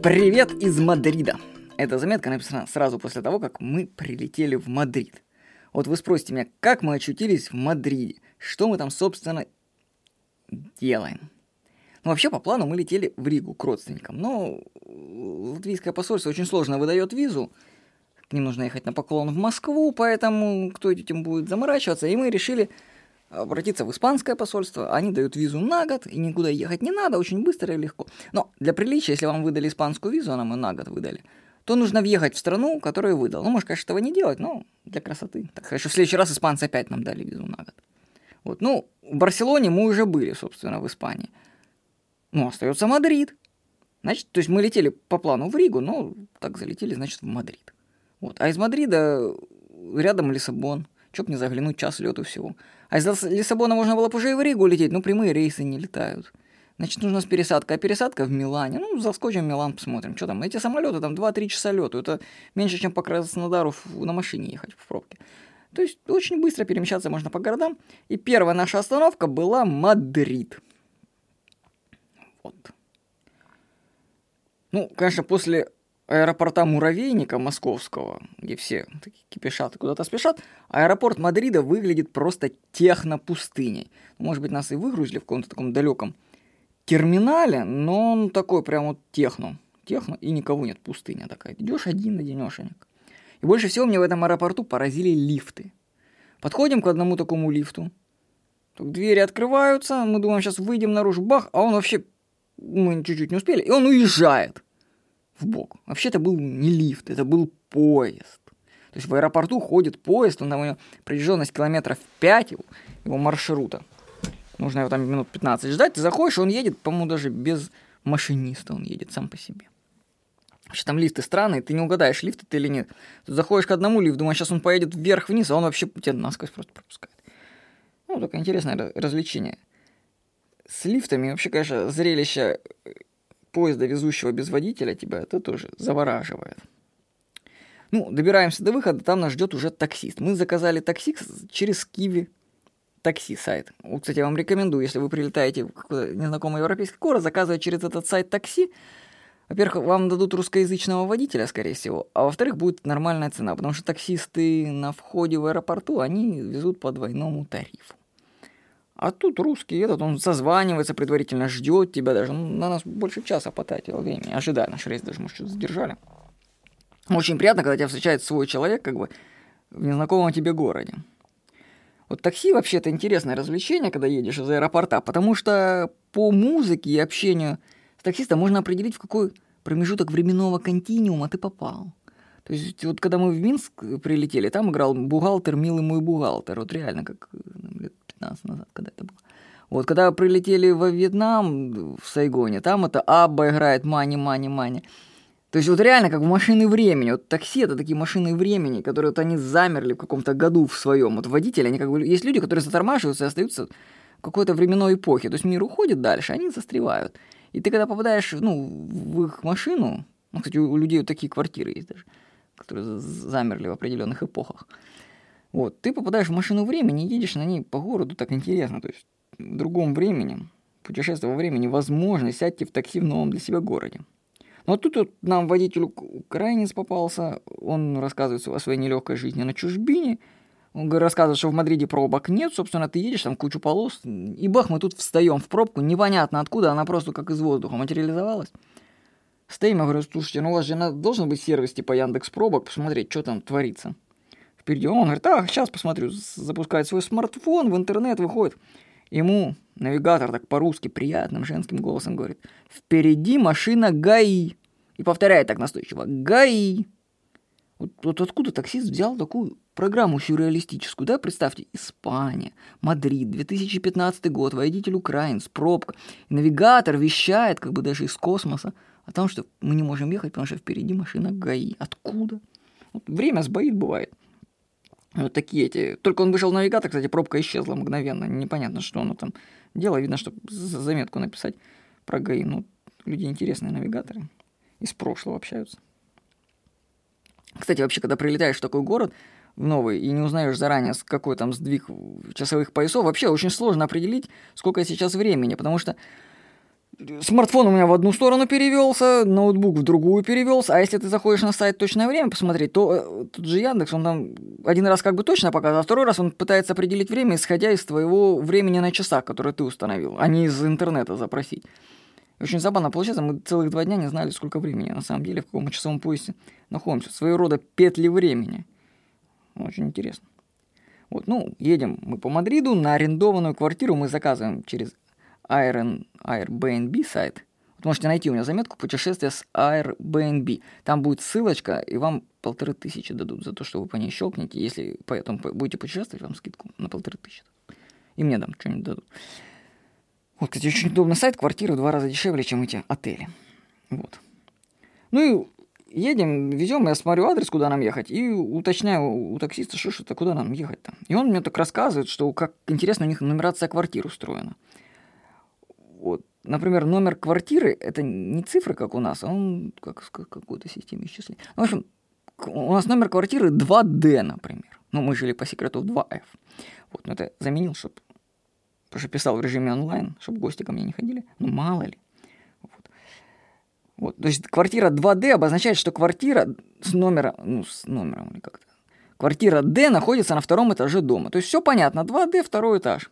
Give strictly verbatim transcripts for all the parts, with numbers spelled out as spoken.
Привет из Мадрида. Эта заметка написана сразу после того, как мы прилетели в Мадрид. Вот вы спросите меня, как мы очутились в Мадриде? Что мы там, собственно, делаем? Ну, вообще, по плану мы летели в Ригу к родственникам. Но латвийское посольство очень сложно выдает визу. К ним нужно ехать на поклон в Москву, поэтому кто этим будет заморачиваться? И мы решили обратиться в испанское посольство. Они дают визу на год, и никуда ехать не надо, очень быстро и легко. Но для приличия, если вам выдали испанскую визу, а нам ее на год выдали, то нужно въехать в страну, которую выдал. Ну, может, конечно, этого не делать, но для красоты. Так хорошо, в следующий раз испанцы опять нам дали визу на год. Вот, ну, в Барселоне мы уже были, собственно, в Испании. Ну, остается Мадрид. Значит, то есть мы летели по плану в Ригу, но так залетели, значит, в Мадрид. Вот. А из Мадрида рядом Лиссабон. Чё б не заглянуть, час лету всего. А из Лиссабона можно было бы уже и в Ригу лететь, но прямые рейсы не летают. Значит, нужна пересадка. А пересадка в Милане. Ну, заскочим в Милан, посмотрим, что там. Эти самолеты там два-три часа лету. Это меньше, чем по Краснодару на машине ехать в пробке. То есть очень быстро перемещаться можно по городам. И первая наша остановка была Мадрид. Вот. Ну, конечно, после аэропорта Муравейника московского, где все такие кипишат и куда-то спешат, аэропорт Мадрида выглядит просто технопустыней. Может быть, нас и выгрузили в каком-то таком далеком терминале, но он такой прям вот техно. Техно, и никого нет, пустыня такая. Идешь один-одинешенек. И больше всего мне в этом аэропорту поразили лифты. Подходим к одному такому лифту. Так двери открываются, мы думаем, сейчас выйдем наружу, бах, а он вообще, мы чуть-чуть не успели, и он уезжает в бок. Вообще это был не лифт, это был поезд. То есть в аэропорту ходит поезд, он там у него протяженность километров пять его, его маршрута. Нужно его там минут пятнадцать ждать. Ты заходишь, он едет, по-моему, даже без машиниста, он едет сам по себе. Вообще там лифты странные, ты не угадаешь, лифт это или нет. Ты заходишь к одному лифту, думаешь, сейчас он поедет вверх-вниз, а он вообще тебя насквозь просто пропускает. Ну, такое интересное развлечение. С лифтами вообще, конечно, зрелище поезда, везущего без водителя тебя, это тоже завораживает. Ну, добираемся до выхода, там нас ждет уже таксист. Мы заказали такси через Киви такси сайт. Вот, кстати, я вам рекомендую, если вы прилетаете в какой-то незнакомый европейский город, заказывать через этот сайт такси. Во-первых, вам дадут русскоязычного водителя, скорее всего, а во-вторых, будет нормальная цена, потому что таксисты на входе в аэропорту, они везут по двойному тарифу. А тут русский этот, он созванивается предварительно, ждет тебя даже. Ну, на нас больше часа потратил времени, ожидая наш рейс, даже, может, что-то задержали. Очень приятно, когда тебя встречает свой человек, как бы, в незнакомом тебе городе. Вот такси вообще это интересное развлечение, когда едешь из аэропорта, потому что по музыке и общению с таксистом можно определить, в какой промежуток временного континуума ты попал. То есть вот когда мы в Минск прилетели, там играл бухгалтер, милый мой бухгалтер, вот реально, как лет пятнадцать назад, когда это было. Вот когда прилетели во Вьетнам, в Сайгоне, там это Абба играет «Мани, мани, мани». То есть вот реально как в машины времени. Вот такси — это такие машины времени, которые вот они замерли в каком-то году в своем. Вот водители, они как бы... Есть люди, которые затормаживаются и остаются в какой-то временной эпохе. То есть мир уходит дальше, они застревают. И ты когда попадаешь, ну, в их машину... Ну, кстати, у людей вот такие квартиры есть даже, которые замерли в определенных эпохах. Вот, ты попадаешь в машину времени и едешь на ней по городу, так интересно. То есть в другом времени, путешествие во времени возможно, сядьте в такси в новом для себя городе. Но тут вот нам водитель украинец попался, он рассказывает о своей нелегкой жизни на чужбине, он рассказывает, что в Мадриде пробок нет, собственно, ты едешь, там кучу полос, и бах, мы тут встаем в пробку, непонятно откуда, она просто как из воздуха материализовалась. Стоим, я говорю, слушайте, ну у вас же должен быть сервис типа Яндекс.Пробок, посмотреть, что там творится. Впереди он говорит, а, сейчас посмотрю, запускает свой смартфон, в интернет выходит. Ему навигатор так по-русски приятным женским голосом говорит: «Впереди машина ГАИ». И повторяет так настойчиво: «ГАИ». Вот, вот откуда таксист взял такую программу сюрреалистическую, да? Представьте, Испания, Мадрид, две тысячи пятнадцатый год, водитель украинец, пробка. И навигатор вещает как бы даже из космоса о том, что мы не можем ехать, потому что впереди машина ГАИ. Откуда? Вот время сбоит, бывает. Вот такие эти... Только он вышел в навигатор, кстати, пробка исчезла мгновенно. Непонятно, что оно там дело. Видно, что заметку написать про ГАИ. Ну, люди интересные навигаторы. Из прошлого общаются. Кстати, вообще, когда прилетаешь в такой город, в новый, и не узнаешь заранее, с какой там сдвиг часовых поясов, вообще очень сложно определить, сколько сейчас времени. Потому что Смартфон у меня в одну сторону перевелся, ноутбук в другую перевелся, а если ты заходишь на сайт «Точное время» посмотреть, то тут же Яндекс, он там один раз как бы точно показывает, а второй раз он пытается определить время, исходя из твоего времени на часах, которое ты установил, а не из интернета запросить. Очень забавно получается, мы целых два дня не знали, сколько времени на самом деле, в каком часовом поясе находимся. Своего рода петли времени. Очень интересно. Вот, ну, едем мы по Мадриду, на арендованную квартиру мы заказываем через Airbnb сайт. Вот можете найти у меня заметку «Путешествие с Airbnb». Там будет ссылочка, и вам полторы тысячи дадут за то, что вы по ней щелкнете. Если поэтому будете путешествовать, вам скидку на полторы тысячи. И мне там что-нибудь дадут. Вот, кстати, очень удобный сайт, квартиры в два раза дешевле, чем эти отели. Вот. Ну и едем, везем, я смотрю адрес, куда нам ехать, и уточняю у таксиста, что что-то, куда нам ехать-то. И он мне так рассказывает, что как интересно у них нумерация квартир устроена. Вот. Например, номер квартиры – это не цифры, как у нас, а он как в какой-то системе исчисления. Ну, в общем, у нас номер квартиры два дэ, например. Ну, мы жили по секрету в два эф. Вот, но это заменил, чтобы... Потому что писал в режиме онлайн, чтобы гости ко мне не ходили. Ну, мало ли. Вот. Вот. То есть квартира два дэ обозначает, что квартира с номером... Ну, с номером или как-то. Квартира Д находится на втором этаже дома. То есть все понятно. два дэ, второй этаж.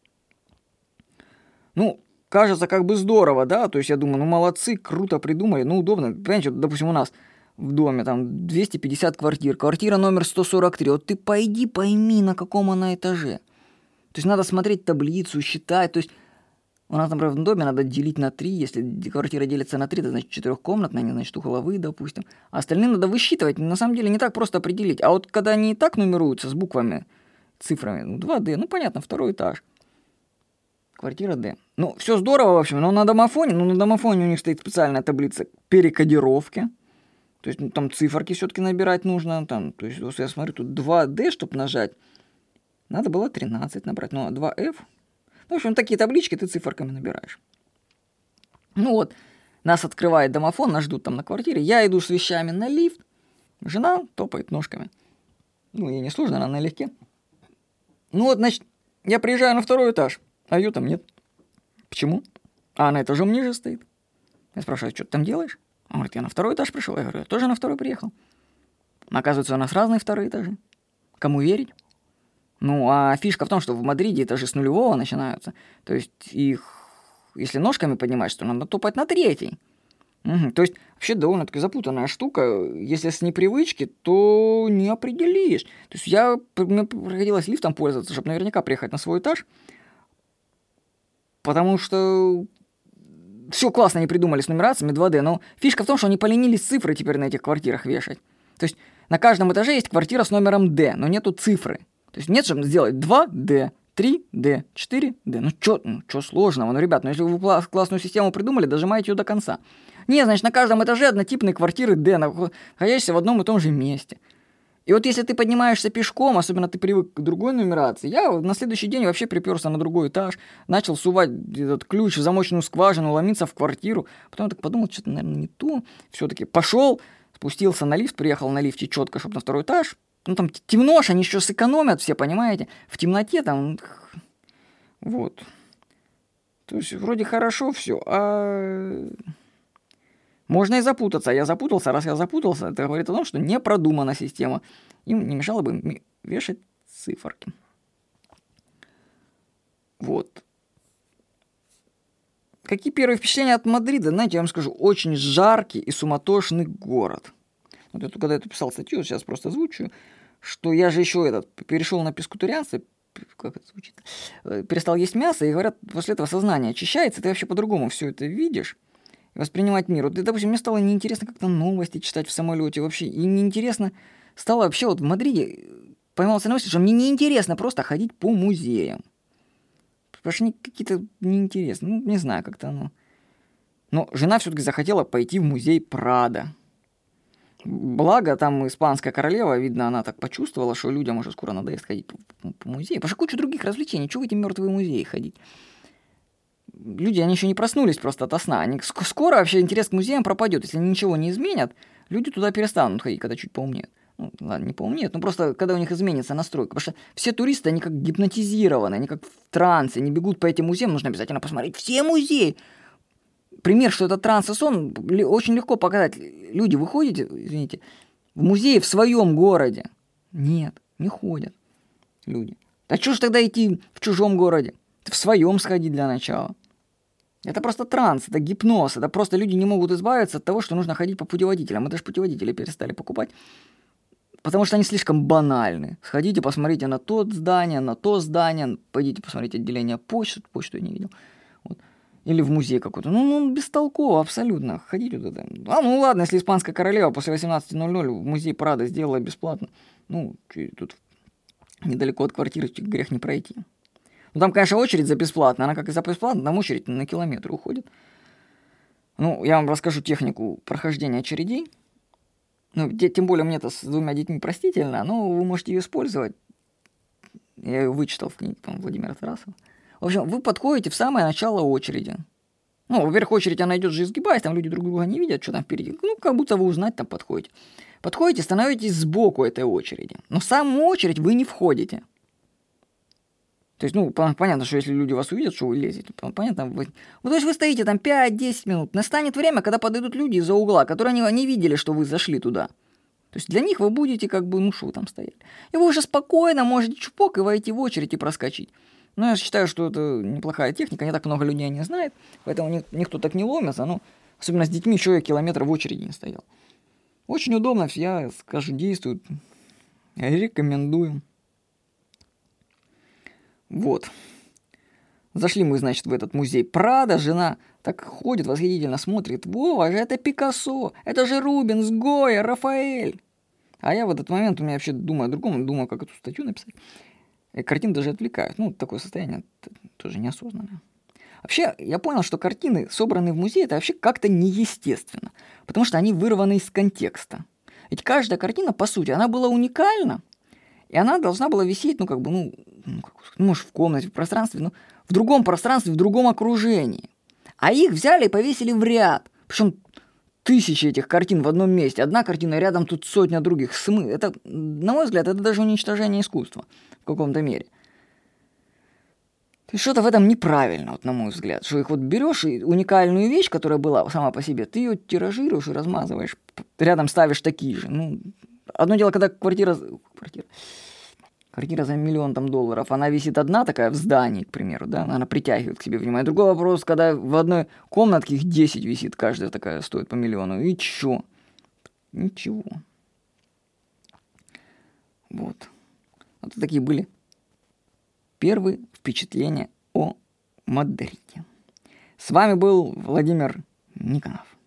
Ну, кажется, как бы здорово, да? То есть я думаю, ну, молодцы, круто придумали. Ну, удобно. Понимаете, вот, допустим, у нас в доме там двести пятьдесят квартир. Квартира номер сто сорок три. Вот ты пойди пойми, на каком она этаже. То есть надо смотреть таблицу, считать. То есть у нас, например, в доме надо делить на три. Если квартира делится на три, это значит четырехкомнатная, не значит угловые, допустим. А остальные надо высчитывать. На самом деле не так просто определить. А вот когда они и так нумеруются с буквами, цифрами, ну, два дэ, ну, понятно, второй этаж. Квартира Д. Ну, все здорово, в общем, но на домофоне, ну, на домофоне у них стоит специальная таблица перекодировки. То есть ну, там циферки все-таки набирать нужно. Там, то есть, вот я смотрю, тут два дэ, чтобы нажать. Надо было тринадцать набрать, ну, а два эф. Ну, в общем, такие таблички ты циферками набираешь. Ну вот, нас открывает домофон, нас ждут там на квартире. Я иду с вещами на лифт. Жена топает ножками. Ну, ей не сложно, она налегке. Ну вот, значит, я приезжаю на второй этаж, а ее там нет. Почему? А она этажом ниже стоит. Я спрашиваю, что ты там делаешь? Он говорит, я на второй этаж пришел. Я говорю, я тоже на второй приехал. Оказывается, у нас разные вторые этажи. Кому верить? Ну, а фишка в том, что в Мадриде этажи с нулевого начинаются. То есть их, если ножками поднимаешь, то надо топать на третий. Угу. То есть вообще довольно-таки запутанная штука. Если с непривычки, то не определишь. То есть я, мне приходилось лифтом пользоваться, чтобы наверняка приехать на свой этаж. Потому что все классно они придумали с нумерациями два дэ. Но фишка в том, что они поленились цифры теперь на этих квартирах вешать. То есть на каждом этаже есть квартира с номером Д, но нету цифры. То есть нет, чтобы сделать два дэ, три дэ, четыре дэ. Ну, что ну, сложного? Ну, ребят, ну, если вы классную систему придумали, дожимайте ее до конца. Нет, значит, на каждом этаже однотипные квартиры Д, находящиеся в одном и том же месте. И вот если ты поднимаешься пешком, особенно ты привык к другой нумерации, я на следующий день вообще приперся на другой этаж, начал сувать этот ключ в замочную скважину, ломиться в квартиру. Потом я так подумал, что-то, наверное, не то. Все-таки пошел, спустился на лифт, приехал на лифте четко, чтобы на второй этаж. Ну, там темно, они еще сэкономят все, понимаете? В темноте там... Вот. То есть, вроде хорошо все, а... Можно и запутаться. Я запутался. Раз я запутался, это говорит о том, что не продумана система. Им не мешало бы вешать циферки. Вот. Какие первые впечатления от Мадрида? Знаете, я вам скажу, очень жаркий и суматошный город. Вот это, когда я писал статью, сейчас просто озвучу, что я же еще этот, перешел на пескутарианство, как это звучит, перестал есть мясо, и говорят, после этого сознание очищается, ты вообще по-другому все это видишь, воспринимать мир. Вот, допустим, мне стало неинтересно как-то новости читать в самолете вообще, и неинтересно стало вообще вот в Мадриде, поймался на мысли, что мне неинтересно просто ходить по музеям. Потому что они какие-то неинтересные, ну, не знаю, как-то оно. Но жена все-таки захотела пойти в музей Прадо. Благо, там испанская королева, видно, она так почувствовала, что людям уже скоро надоест ходить по, по музею. Потому что куча других развлечений. Чего в эти мертвые музеи ходить? Люди, они еще не проснулись просто ото сна. Они, скоро вообще интерес к музеям пропадет. Если они ничего не изменят, люди туда перестанут ходить, когда чуть поумнеют. Ну, ладно, не поумнеют, но просто когда у них изменится настройка. Потому что все туристы, они как гипнотизированы, они как в трансе, они бегут по этим музеям, нужно обязательно посмотреть все музеи. пример, что это транс и сон, очень легко показать. Люди, вы ходите, извините, в музей в своем городе? Нет, не ходят люди. А что ж тогда идти в чужом городе? В своем сходи для начала. Это просто транс, это гипноз, это просто люди не могут избавиться от того, что нужно ходить по путеводителям. Мы даже путеводители перестали покупать, потому что они слишком банальны. Сходите, посмотрите на то здание, на то здание, пойдите посмотрите отделение почты, почту я не видел. Вот. Или в музей какой-то. Ну, ну, бестолково абсолютно. Ходите туда. А, ну ладно, если испанская королева после восемнадцати ноль-ноль в музей Прадо сделала бесплатно. Ну, тут недалеко от квартиры грех не пройти. Ну, там, конечно, очередь за бесплатно. Она как и за бесплатно, там очередь на километр уходит. Ну, я вам расскажу технику прохождения очередей. Ну, тем более мне-то с двумя детьми простительно, но вы можете ее использовать. Я ее вычитал в книге, по-моему, Владимира Тарасова. В общем, вы подходите в самое начало очереди. Ну, во-первых, очередь, она идет же изгибаясь, там люди друг друга не видят, что там впереди. Ну, как будто вы узнать там подходите. Подходите, становитесь сбоку этой очереди. Но в саму очередь вы не входите. То есть, ну, понятно, что если люди вас увидят, что вы лезете, понятно, вы... Ну, то есть вы стоите там пять-десять минут, настанет время, когда подойдут люди из-за угла, которые не, не видели, что вы зашли туда. То есть для них вы будете как бы, ну, что вы там стояли. И вы уже спокойно можете чупок и войти в очередь и проскочить. Но я считаю, что это неплохая техника, не так много людей не знает, поэтому никто так не ломится, ну, особенно с детьми, еще я километр в очереди не стоял. Очень удобно, я скажу, действует, рекомендую. Вот. Зашли мы, значит, в этот музей Прадо, жена так ходит, восхитительно смотрит. Вова же, это Пикассо, это же Рубенс, Гойя, Рафаэль. А я в этот момент, у меня вообще думаю о другом, думаю, как эту статью написать. И картины даже отвлекают. Ну, такое состояние тоже неосознанное. Вообще, я понял, что картины, собранные в музее, это вообще как-то неестественно. Потому что они вырваны из контекста. Ведь каждая картина, по сути, она была уникальна. И она должна была висеть, ну, как бы, ну, ну, как, может, в комнате, в пространстве, ну, в другом пространстве, в другом окружении. А их взяли и повесили в ряд. Причем тысячи этих картин в одном месте. Одна картина, рядом тут сотня других. Смы. Это, на мой взгляд, это даже уничтожение искусства в каком-то мере. То есть что-то в этом неправильно, вот, на мой взгляд. Что их вот берешь и уникальную вещь, которая была сама по себе, ты ее тиражируешь и размазываешь. Рядом ставишь такие же. Ну, одно дело, когда квартира... Квартира... Квартира за миллион там, долларов, она висит одна такая в здании, к примеру, да, она притягивает к себе внимание. Другой вопрос, когда в одной комнатке их десять висит, каждая такая стоит по миллиону. И чё? Ничего. Вот. Вот такие были первые впечатления о Мадриде. С вами был Владимир Никонов.